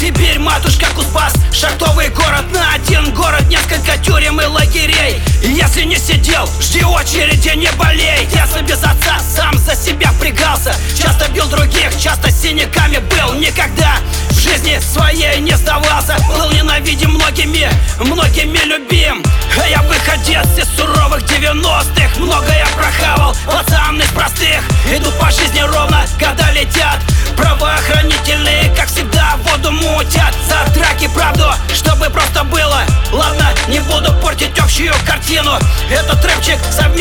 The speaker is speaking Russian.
Сибирь, матушка Кузбасс, шахтовый город. На один город несколько тюрем и лагерей. И если не сидел, жди очереди, не болей. Если без отца, сам за себя впрягался. Часто бил других, часто синяками был. Никогда в жизни своей не сдавался. Был ненавидим многими, многими любим. А я выходец из суровых 90-х. Многое прохавал, пацан из простых. Иду по жизни ровно, года летят. Правоохранительные, как всегда, воду мутят. За драки правду, чтобы просто было. Ладно, не буду портить общую картину. Этот рэпчик совместно